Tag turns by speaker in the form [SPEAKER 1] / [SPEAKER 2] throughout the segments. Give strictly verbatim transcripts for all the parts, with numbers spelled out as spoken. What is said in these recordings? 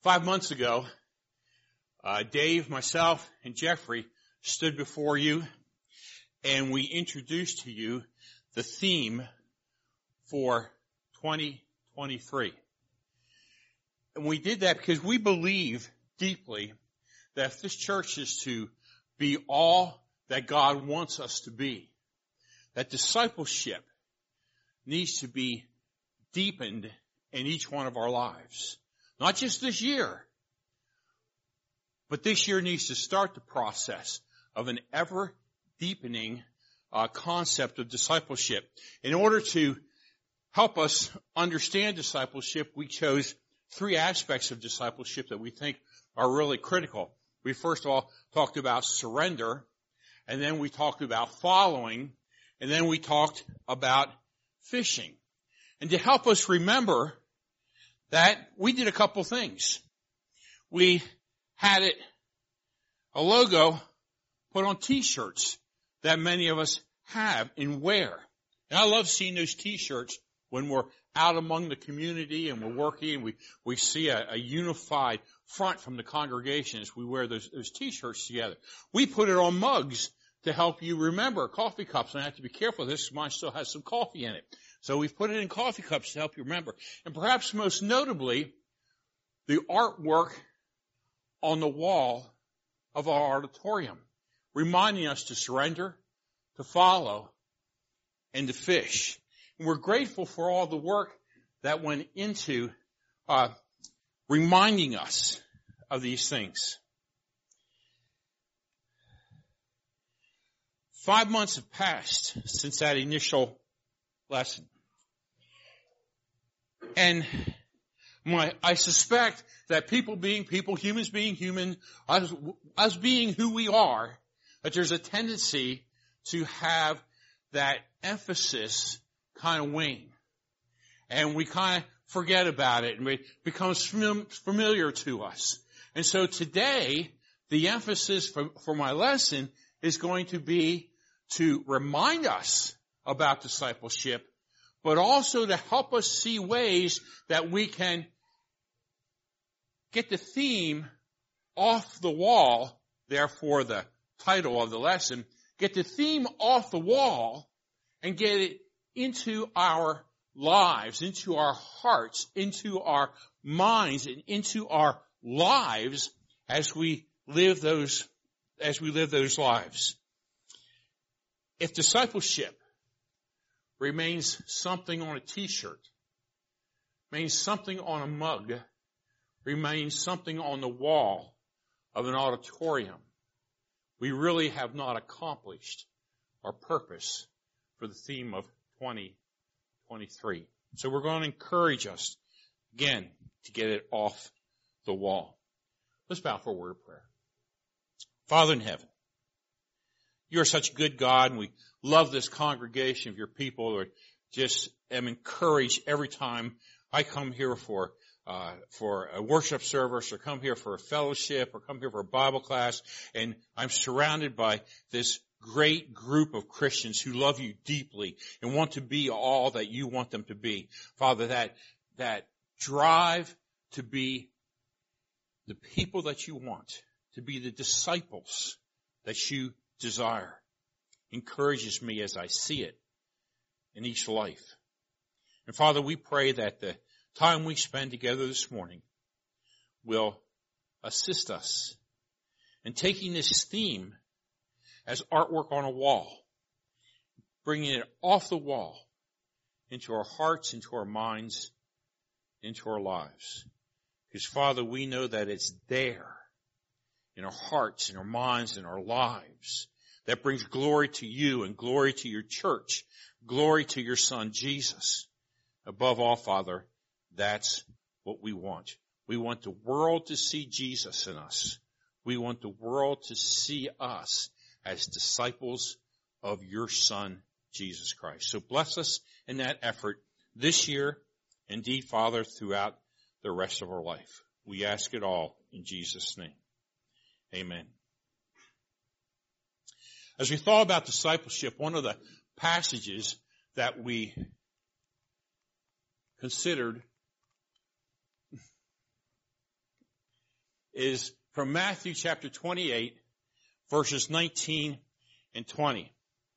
[SPEAKER 1] Five months ago, uh, Dave, myself, and Jeffrey stood before you, and we introduced to you the theme for twenty twenty-three. And we did that because we believe deeply that if this church is to be all that God wants us to be, that discipleship needs to be deepened in each one of our lives. Not just this year, but this year needs to start the process of an ever-deepening uh, concept of discipleship. In order to help us understand discipleship, we chose three aspects of discipleship that we think are really critical. We first of all talked about surrender, and then we talked about following, and then we talked about fishing. And to help us remember that, we did a couple things. We had it, a logo put on t-shirts that many of us have and wear. And I love seeing those t-shirts when we're out among the community and we're working and we, we see a, a unified front from the congregation as we wear those, those t-shirts together. We put it on mugs to help you remember, coffee cups. And I have to be careful. This mine still has some coffee in it. So we've put it in coffee cups to help you remember. And perhaps most notably, the artwork on the wall of our auditorium, reminding us to surrender, to follow, and to fish. And we're grateful for all the work that went into uh, reminding us of these things. Five months have passed since that initial lesson. And my, I suspect that people being people, humans being human, us, us being who we are, that there's a tendency to have that emphasis kind of wane. And we kind of forget about it and it becomes familiar to us. And so today, the emphasis for, for my lesson is going to be to remind us about discipleship, but also to help us see ways that we can get the theme off the wall, therefore the title of the lesson, get the theme off the wall and get it into our lives, into our hearts, into our minds, and into our lives as we live those, as we live those lives. If discipleship remains something on a t-shirt, remains something on a mug, remains something on the wall of an auditorium, we really have not accomplished our purpose for the theme of twenty twenty-three. So we're going to encourage us, again, to get it off the wall. Let's bow for a word of prayer. Father in heaven, you are such a good God, and we love this congregation of your people. Lord, just am encouraged every time I come here for uh for a worship service or come here for a fellowship or come here for a Bible class, and I'm surrounded by this great group of Christians who love you deeply and want to be all that you want them to be. Father, that that drive to be the people that you want, to be the disciples that you desire, encourages me as I see it in each life. And Father, we pray that the time we spend together this morning will assist us in taking this theme as artwork on a wall, bringing it off the wall into our hearts, into our minds, into our lives. Because, Father, we know that it's there in our hearts, in our minds, in our lives that brings glory to you and glory to your church, glory to your Son, Jesus. Above all, Father, that's what we want. We want the world to see Jesus in us. We want the world to see us as disciples of your Son, Jesus Christ. So bless us in that effort this year, indeed, Father, throughout the rest of our life. We ask it all in Jesus' name. Amen. As we thought about discipleship, one of the passages that we considered is from Matthew chapter twenty-eight, verses nineteen and twenty.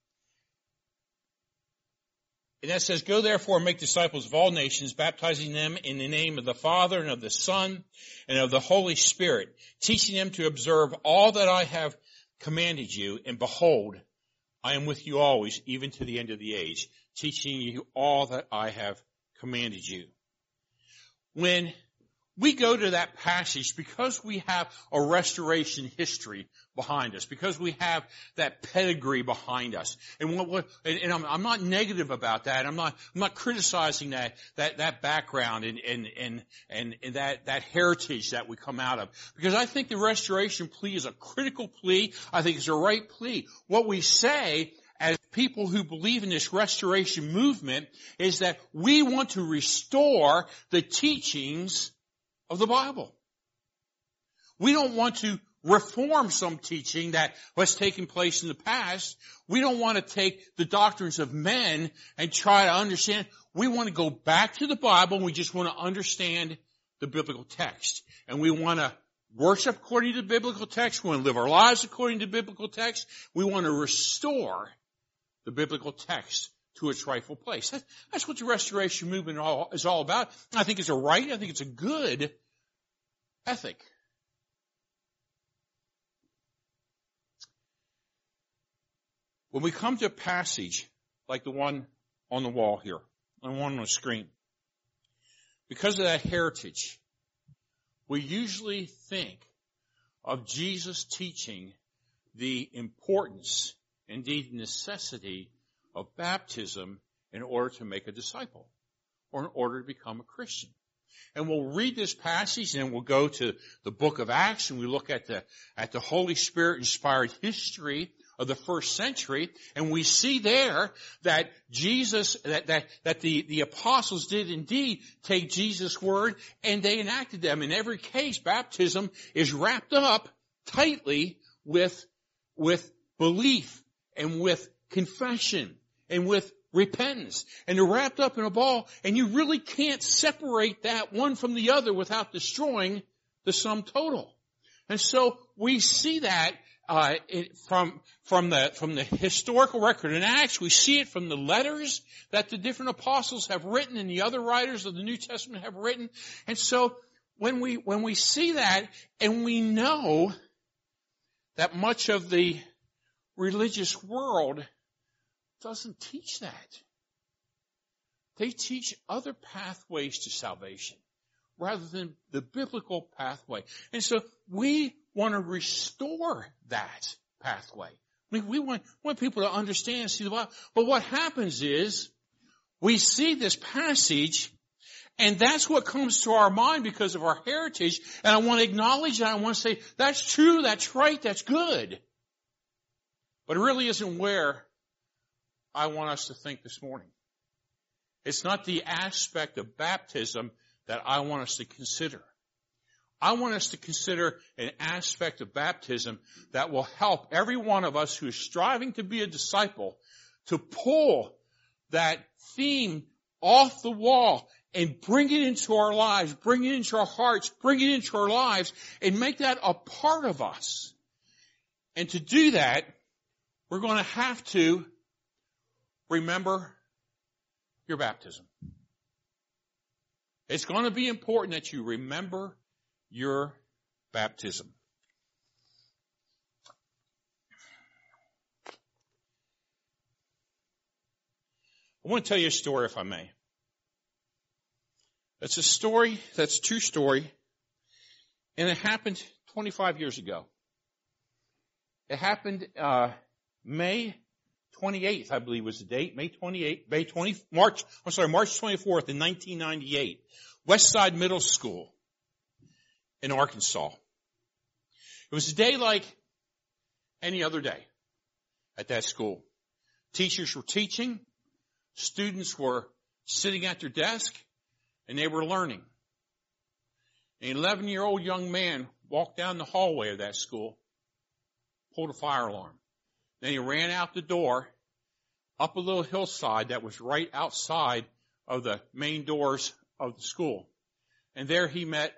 [SPEAKER 1] And that says, "Go therefore and make disciples of all nations, baptizing them in the name of the Father and of the Son and of the Holy Spirit, teaching them to observe all that I have commanded you. And behold, I am with you always, even to the end of the age, teaching you all that I have commanded you." When we go to that passage, because we have a restoration history behind us, because we have that pedigree behind us, and what, what and I'm, I'm not negative about that. I'm not, I'm not criticizing that, that, that background and, and, and, and, and that, that heritage that we come out of, because I think the restoration plea is a critical plea. I think it's a right plea. What we say as people who believe in this restoration movement is that we want to restore the teachings of the Bible. We don't want to reform some teaching that was taking place in the past. We don't want to take the doctrines of men and try to understand. We want to go back to the Bible, and we just want to understand the biblical text. And we want to worship according to the biblical text. We want to live our lives according to the biblical text. We want to restore the biblical text to its rightful place. That's what the restoration movement is all about. I think it's a right. I think it's a good ethic. When we come to a passage like the one on the wall here, and one on the screen, because of that heritage, we usually think of Jesus teaching the importance, indeed necessity, of baptism in order to make a disciple or in order to become a Christian. And we'll read this passage and we'll go to the book of Acts and we look at the, at the Holy Spirit inspired history of the first century, and we see there that Jesus, that, that, that the, the apostles did indeed take Jesus' word and they enacted them. In every case, baptism is wrapped up tightly with, with belief and with confession and with repentance. And they're wrapped up in a ball, and you really can't separate that one from the other without destroying the sum total. And so we see that uh it, from from the from the historical record in Acts. We see it from the letters that the different apostles have written and the other writers of the New Testament have written. And so when we when we see that, and we know that much of the religious world doesn't teach that. They teach other pathways to salvation rather than the biblical pathway. And so we want to restore that pathway. I mean, we want, want people to understand and see the Bible. But what happens is we see this passage, and that's what comes to our mind because of our heritage. And I want to acknowledge that. I want to say, that's true, that's right, that's good. But it really isn't where I want us to think this morning. It's not the aspect of baptism that I want us to consider. I want us to consider an aspect of baptism that will help every one of us who is striving to be a disciple to pull that theme off the wall and bring it into our lives, bring it into our hearts, bring it into our lives, and make that a part of us. And to do that, we're going to have to remember your baptism. It's going to be important that you remember your baptism. I want to tell you a story, if I may. It's a story that's a true story, and it happened twenty-five years ago. It happened uh May twenty-eighth, I believe was the date. May twenty-eighth, May twentieth, March, I'm sorry, March twenty-fourth in nineteen ninety-eight. Westside Middle School in Arkansas. It was a day like any other day at that school. Teachers were teaching, students were sitting at their desk, and they were learning. An eleven-year-old young man walked down the hallway of that school, pulled a fire alarm. Then he ran out the door, up a little hillside that was right outside of the main doors of the school. And there he met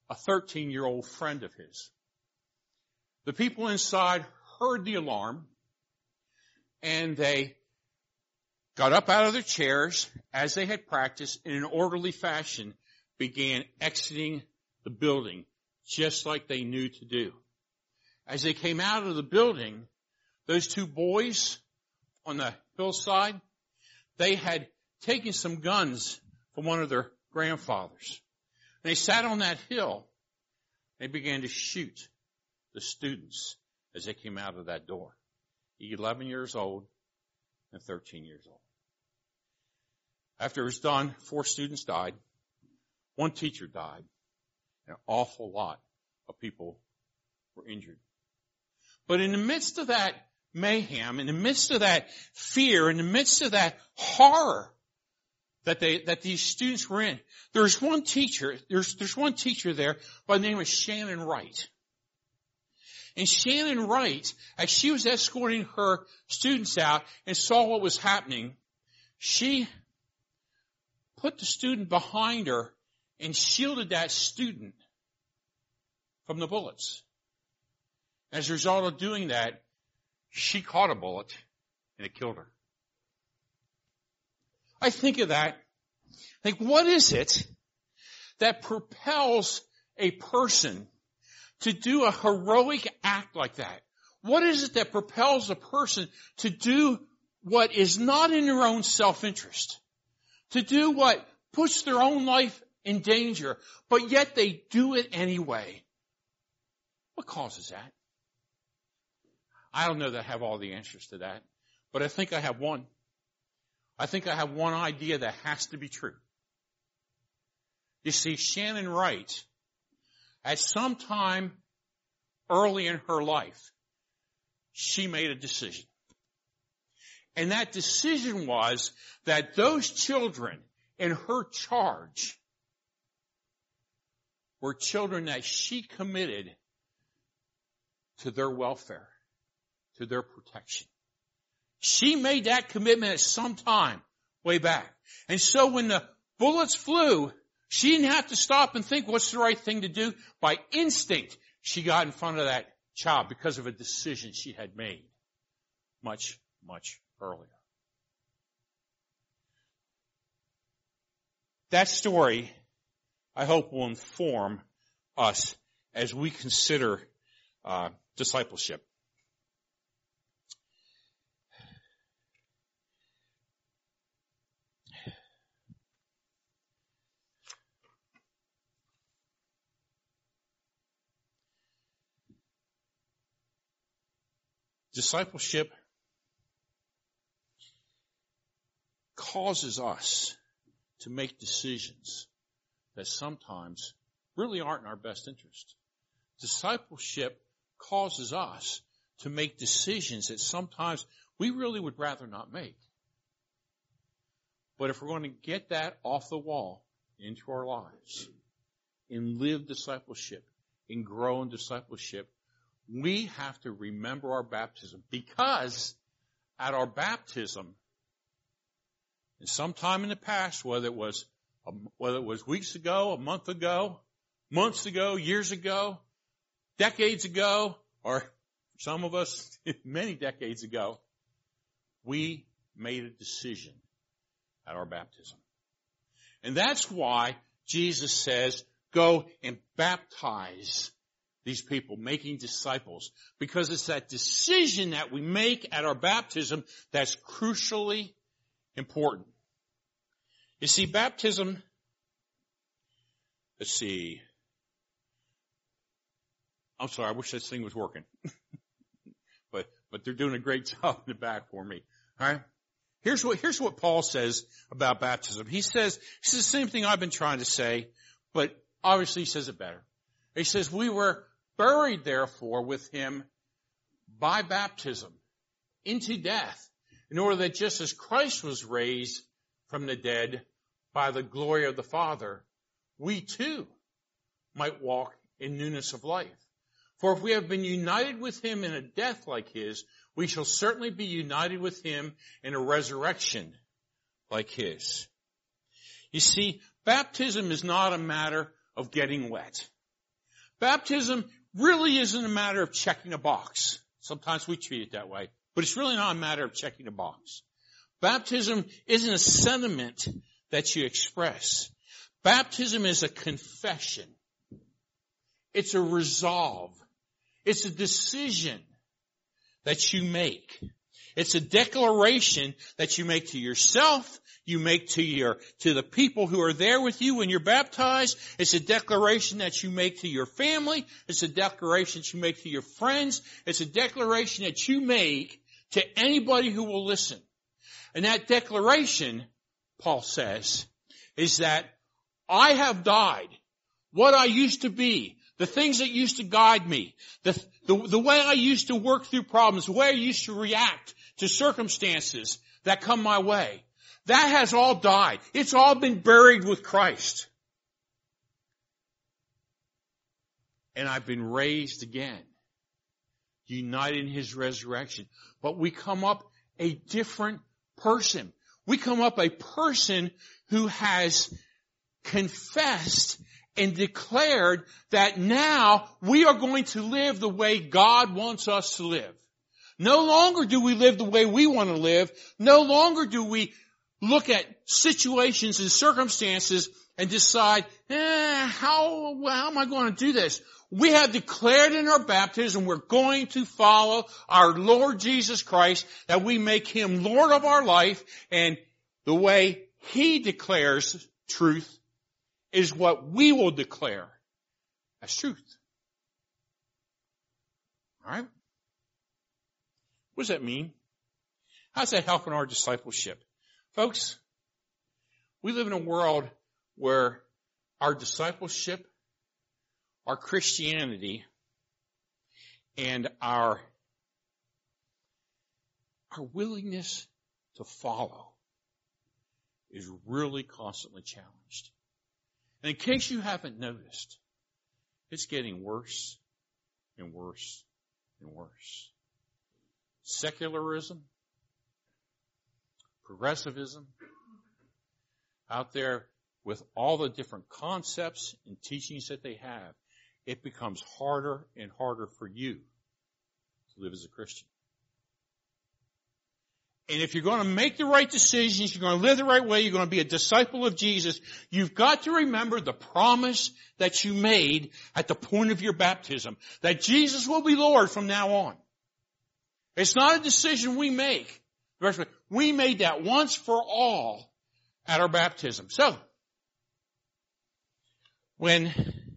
[SPEAKER 1] a thirteen-year-old friend of his. The people inside heard the alarm, and they got up out of their chairs as they had practiced in an orderly fashion, began exiting the building just like they knew to do. As they came out of the building, those two boys on the hillside, they had taken some guns from one of their grandfathers. They sat on that hill. They began to shoot the students as they came out of that door. eleven years old and thirteen years old. After it was done, four students died. One teacher died. And an awful lot of people were injured. But in the midst of that mayhem, in the midst of that fear, in the midst of that horror that they, that these students were in, there's one teacher, there's, there's one teacher there by the name of Shannon Wright. And Shannon Wright, as she was escorting her students out and saw what was happening, she put the student behind her and shielded that student from the bullets. As a result of doing that, she caught a bullet and it killed her. I think of that. Like, what is it that propels a person to do a heroic act like that? What is it that propels a person to do what is not in their own self-interest? To do what puts their own life in danger, but yet they do it anyway. What causes that? I don't know that I have all the answers to that, but I think I have one. I think I have one idea that has to be true. You see, Shannon Wright, at some time early in her life, she made a decision. And that decision was that those children in her charge were children that she committed to their welfare, to their protection. She made that commitment at some time way back. And so when the bullets flew, she didn't have to stop and think, what's the right thing to do? By instinct, she got in front of that child because of a decision she had made much, much earlier. That story, I hope, will inform us as we consider uh, discipleship. Discipleship causes us to make decisions that sometimes really aren't in our best interest. Discipleship causes us to make decisions that sometimes we really would rather not make. But if we're going to get that off the wall into our lives and live discipleship and grow in discipleship, we have to remember our baptism, because at our baptism, and sometime in the past, whether it was whether it was weeks ago, a month ago, months ago, years ago, decades ago, or some of us many decades ago, we made a decision at our baptism. And that's why Jesus says, go and baptize these people, making disciples, because it's that decision that we make at our baptism that's crucially important. You see, baptism, let's see. I'm sorry, I wish this thing was working. but but they're doing a great job in the back for me. All right? Here's what here's what Paul says about baptism. He says, this is the same thing I've been trying to say, but obviously he says it better. He says, we were buried, therefore, with him by baptism into death, in order that just as Christ was raised from the dead by the glory of the Father, we too might walk in newness of life. For if we have been united with him in a death like his, we shall certainly be united with him in a resurrection like his. You see, baptism is not a matter of getting wet. Baptism really isn't a matter of checking a box. Sometimes we treat it that way, but it's really not a matter of checking a box. Baptism isn't a sentiment that you express. Baptism is a confession. It's a resolve. It's a decision that you make. It's a declaration that you make to yourself, you make to your, to the people who are there with you when you're baptized. It's a declaration that you make to your family. It's a declaration that you make to your friends. It's a declaration that you make to anybody who will listen. And that declaration, Paul says, is that I have died. What I used to be, the things that used to guide me, the, the, the way I used to work through problems, the way I used to react to circumstances that come my way, that has all died. It's all been buried with Christ. And I've been raised again, united in His resurrection. But we come up a different person. We come up a person who has confessed and declared that now we are going to live the way God wants us to live. No longer do we live the way we want to live. No longer do we look at situations and circumstances and decide, eh, how, how am I going to do this? We have declared in our baptism we're going to follow our Lord Jesus Christ, that we make Him Lord of our life, and the way He declares truth is what we will declare as truth. All right? What does that mean? How does that help in our discipleship? Folks, we live in a world where our discipleship, our Christianity, and our, our willingness to follow is really constantly challenged. And in case you haven't noticed, it's getting worse and worse and worse. Secularism, progressivism, out there with all the different concepts and teachings that they have, it becomes harder and harder for you to live as a Christian. And if you're going to make the right decisions, you're going to live the right way, you're going to be a disciple of Jesus, you've got to remember the promise that you made at the point of your baptism, that Jesus will be Lord from now on. It's not a decision we make. We made that once for all at our baptism. So, when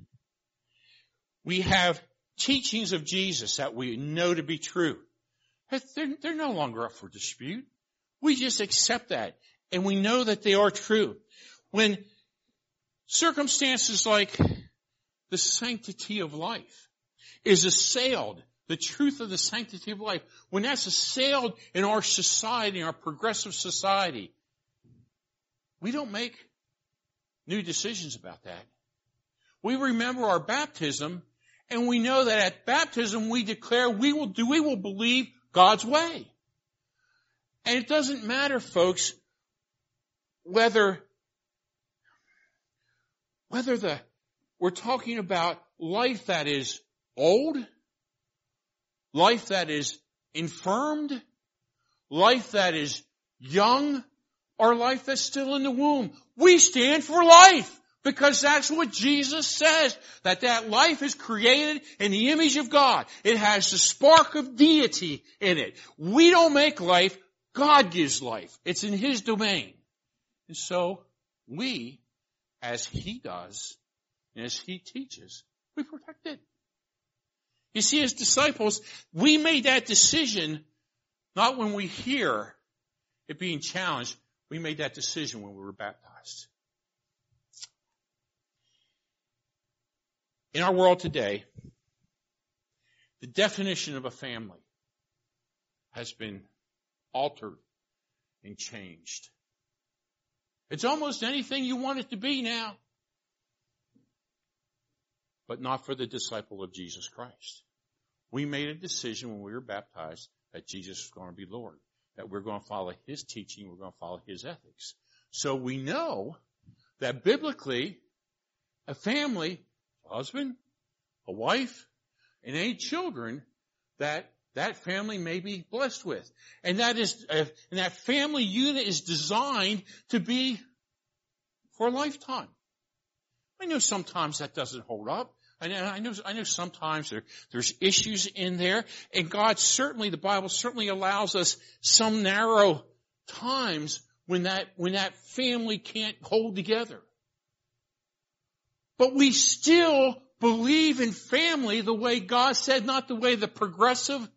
[SPEAKER 1] we have teachings of Jesus that we know to be true, they're, they're no longer up for dispute. We just accept that, and we know that they are true. When circumstances like the sanctity of life is assailed, the truth of the sanctity of life, when that's assailed in our society, in our progressive society, we don't make new decisions about that. We remember our baptism, and we know that at baptism we declare we will do, we will believe God's way. And it doesn't matter, folks, whether, whether the, we're talking about life that is old, life that is infirmed, life that is young, or life that's still in the womb. We stand for life. Because that's what Jesus says, that that life is created in the image of God. It has the spark of deity in it. We don't make life, God gives life. It's in His domain. And so we, as He does, and as He teaches, we protect it. You see, as disciples, we made that decision not when we hear it being challenged. We made that decision when we were baptized. In our world today, the definition of a family has been altered and changed. It's almost anything you want it to be now, but not for the disciple of Jesus Christ. We made a decision when we were baptized that Jesus is going to be Lord, that we're going to follow His teaching, we're going to follow His ethics. So we know that biblically, a family, husband, a wife, and any children that that family may be blessed with. And that is, uh, and that family unit is designed to be for a lifetime. I know sometimes that doesn't hold up. I know, I know, I know sometimes there, there's issues in there, and God certainly, the Bible certainly allows us some narrow times when that, when that family can't hold together. But we still believe in family the way God said, not the way the progressive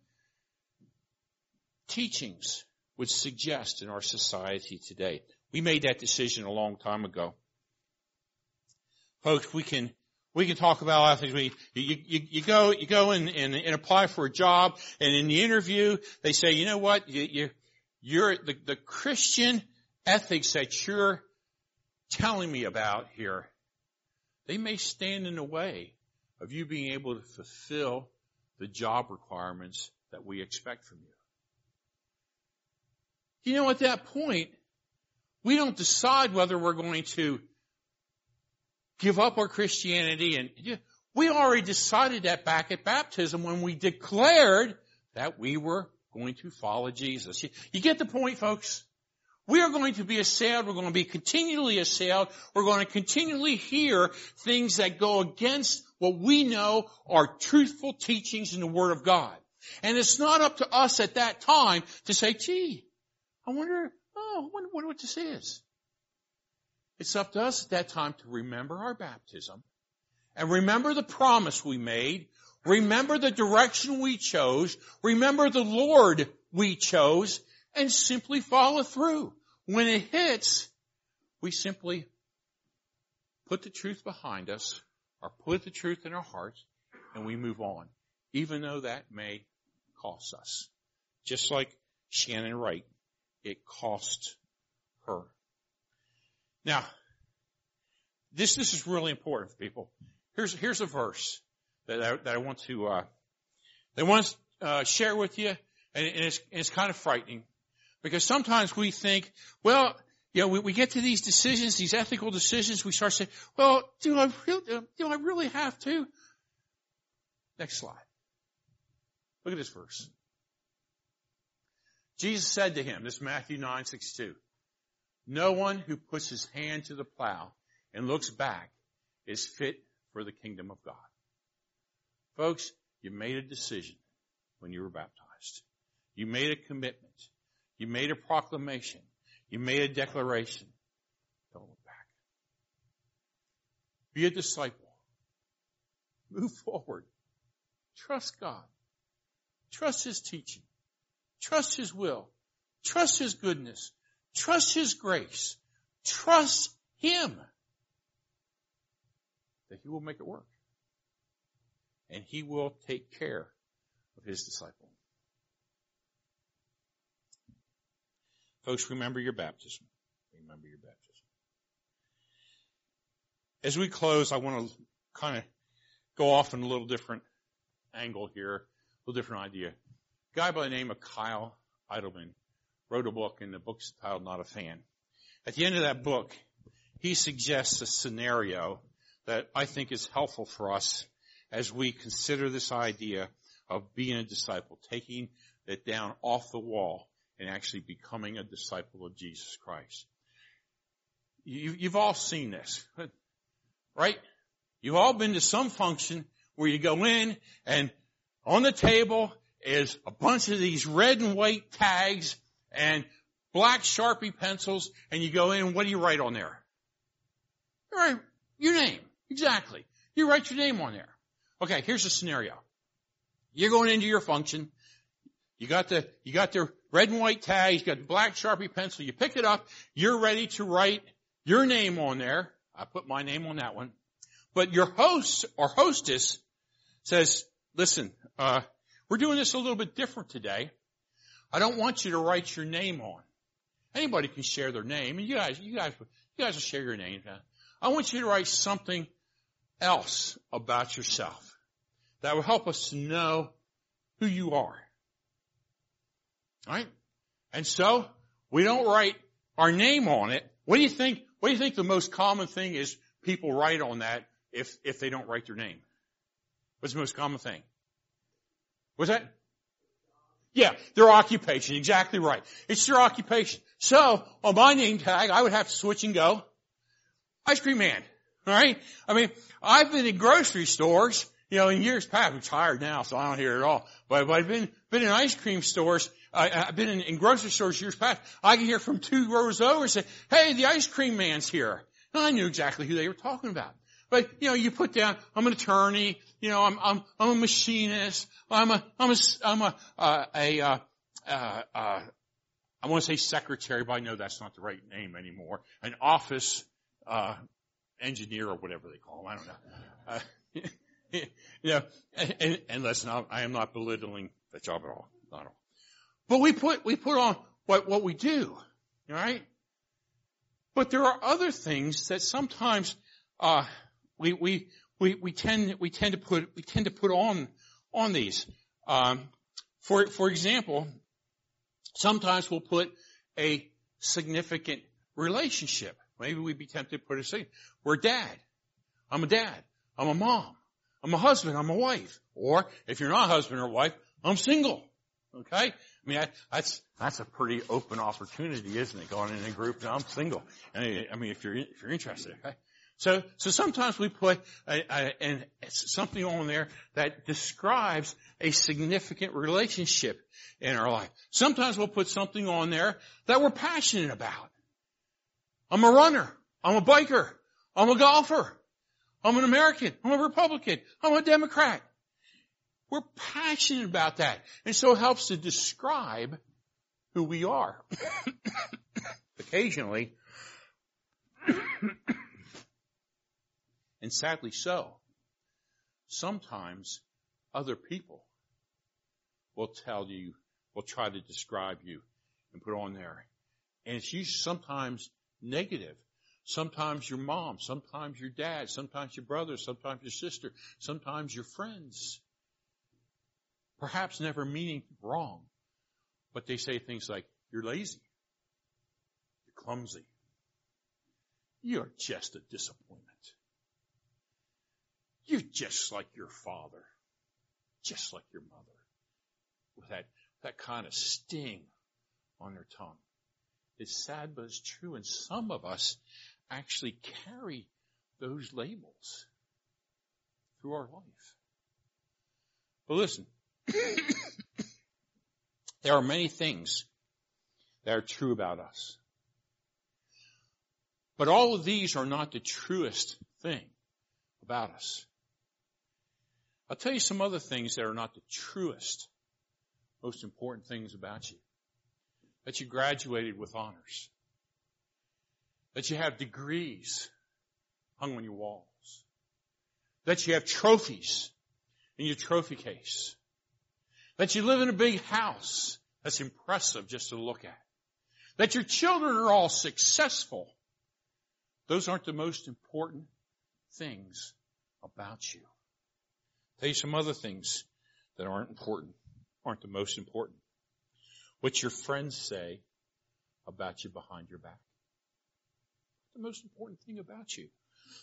[SPEAKER 1] teachings would suggest in our society today. We made that decision a long time ago. Folks, we can, we can talk about a lot of things. We, you, you, you go, you go and, and, and apply for a job, and in the interview, they say, you know what, you, you, you're, the, the Christian ethics that you're telling me about here, they may stand in the way of you being able to fulfill the job requirements that we expect from you. You know, at that point, we don't decide whether we're going to give up our Christianity, and we already decided that back at baptism when we declared that we were going to follow Jesus. You, you get the point, folks? We are going to be assailed. We're going to be continually assailed. We're going to continually hear things that go against what we know are truthful teachings in the Word of God. And it's not up to us at that time to say, gee, I wonder, oh, I wonder, wonder what this is. It's up to us at that time to remember our baptism and remember the promise we made, remember the direction we chose, remember the Lord we chose, and simply follow through. When it hits, we simply put the truth behind us or put the truth in our hearts and we move on, even though that may cost us. Just like Shannon Wright, it cost her. Now, this this is really important for people. Here's here's a verse that I, that I want to uh, that I want to uh, share with you, and, and it's and it's kind of frightening because sometimes we think, well, you know, we, we get to these decisions, these ethical decisions, we start saying, well, do I really do I really have to? Next slide. Look at this verse. Jesus said to him, this is Matthew nine sixty-two. No one who puts his hand to the plow and looks back is fit for the kingdom of God. Folks, you made a decision when you were baptized. You made a commitment. You made a proclamation. You made a declaration. Don't look back. Be a disciple. Move forward. Trust God. Trust His teaching. Trust His will. Trust His goodness. Trust His grace. Trust Him that He will make it work. And He will take care of His disciple. Folks, remember your baptism. Remember your baptism. As we close, I want to kind of go off in a little different angle here, a little different idea. A guy by the name of Kyle Idleman wrote a book, and the book's titled Not a Fan. At the end of that book, he suggests a scenario that I think is helpful for us as we consider this idea of being a disciple, taking it down off the wall and actually becoming a disciple of Jesus Christ. You, you've all seen this, right? You've all been to some function where you go in and on the table is a bunch of these red and white tags and black Sharpie pencils, and you go in and what do you write on there? You write your name. Exactly. You write your name on there. Okay, here's the scenario. You're going into your function. You got the, you got the red and white tag. You got the black Sharpie pencil. You pick it up. You're ready to write your name on there. I put my name on that one. But your host or hostess says, listen, uh, we're doing this a little bit different today. I don't want you to write your name on. Anybody can share their name, and you guys, you guys, you guys will share your name. I want you to write something else about yourself that will help us to know who you are. All right? And so we don't write our name on it. What do you think? What do you think the most common thing is people write on that if if they don't write their name? What's the most common thing? What's that? Yeah, their occupation. Exactly right. It's their occupation. So, on my name tag, I would have to switch and go ice cream man. All right? I mean, I've been in grocery stores, you know, in years past. I'm retired now, so I don't hear it at all. But, but I've been, been in ice cream stores. I, I've been in, in grocery stores years past. I can hear from two rows over and say, hey, the ice cream man's here. And I knew exactly who they were talking about. But, you know, you put down, I'm an attorney, you know, I'm, I'm, I'm a machinist, I'm a, I'm a, I'm a, uh, a, uh, uh, uh, I want to say secretary, but I know that's not the right name anymore. An office, uh, engineer or whatever they call them. I don't know. Uh, you know, and, and, and listen, I am not belittling that job at all. Not at all. But we put, we put on what, what we do. All right? But there are other things that sometimes, uh, We, we, we, we tend, we tend to put, we tend to put on, on these. Um, for, for example, sometimes we'll put a significant relationship. Maybe we'd be tempted to put a sign. We're a dad. I'm a dad. I'm a mom. I'm a husband. I'm a wife. Or if you're not a husband or wife, I'm single. Okay? I mean, I, that's, that's a pretty open opportunity, isn't it? Going in a group, no, I'm single. I mean, if you're, if you're interested, okay? So, so sometimes we put a, a, a, something on there that describes a significant relationship in our life. Sometimes we'll put something on there that we're passionate about. I'm a runner. I'm a biker. I'm a golfer. I'm an American. I'm a Republican. I'm a Democrat. We're passionate about that. And so it helps to describe who we are. Occasionally, and sadly so, sometimes other people will tell you, will try to describe you and put on there. And it's usually sometimes negative. Sometimes your mom, sometimes your dad, sometimes your brother, sometimes your sister, sometimes your friends. Perhaps never meaning wrong, but they say things like, you're lazy, you're clumsy, you're just a disappointment. You're just like your father, just like your mother, with that, that kind of sting on their tongue. It's sad, but it's true. And some of us actually carry those labels through our life. But listen, there are many things that are true about us. But all of these are not the truest thing about us. I'll tell you some other things that are not the truest, most important things about you. That you graduated with honors. That you have degrees hung on your walls. That you have trophies in your trophy case. That you live in a big house that's impressive just to look at. That your children are all successful. Those aren't the most important things about you. I'll tell you some other things that aren't important, aren't the most important. What your friends say about you behind your back. The most important thing about you.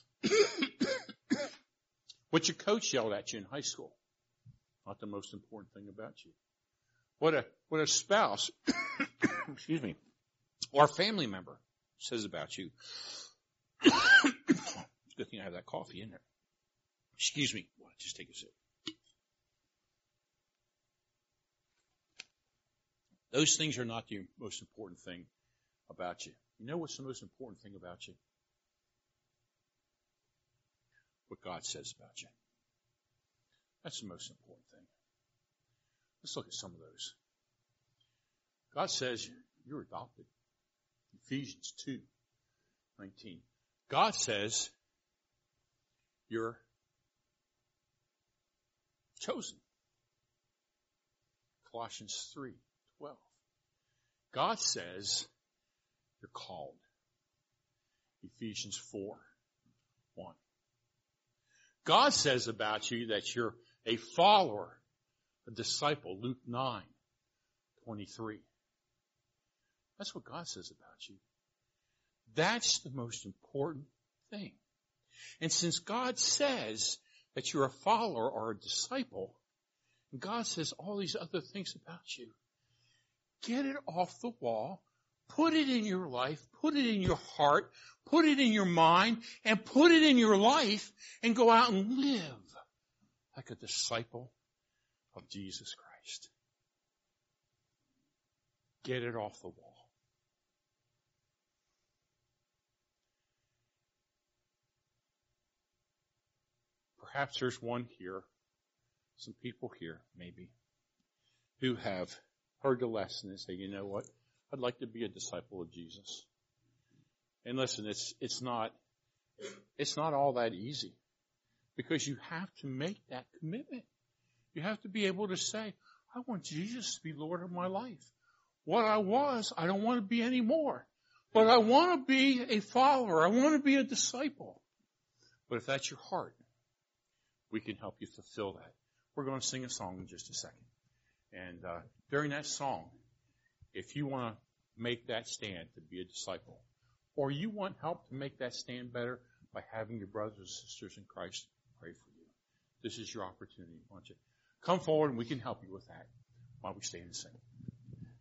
[SPEAKER 1] What your coach yelled at you in high school. Not the most important thing about you. What a, what a spouse, excuse me, or a family member says about you. It's a good thing I have that coffee in there. Excuse me. Just take a sip. Those things are not the most important thing about you. You know what's the most important thing about you? What God says about you. That's the most important thing. Let's look at some of those. God says you're adopted. Ephesians two nineteen. God says you're chosen. Colossians three twelve. God says you're called. Ephesians four one. God says about you that you're a follower, a disciple. Luke nine twenty-three. That's what God says about you. That's the most important thing. And since God says that you're a follower or a disciple. And God says all these other things about you. Get it off the wall. Put it in your life. Put it in your heart. Put it in your mind. And put it in your life. And go out and live like a disciple of Jesus Christ. Get it off the wall. Perhaps there's one here, some people here, maybe, who have heard the lesson and say, you know what? I'd like to be a disciple of Jesus. And listen, it's, it's not, it's not all that easy, because you have to make that commitment. You have to be able to say, I want Jesus to be Lord of my life. What I was, I don't want to be anymore. But I want to be a follower. I want to be a disciple. But if that's your heart, we can help you fulfill that. We're going to sing a song in just a second. And uh, during that song, if you want to make that stand to be a disciple, or you want help to make that stand better by having your brothers and sisters in Christ pray for you, this is your opportunity. Why don't you come forward and we can help you with that while we stand and sing.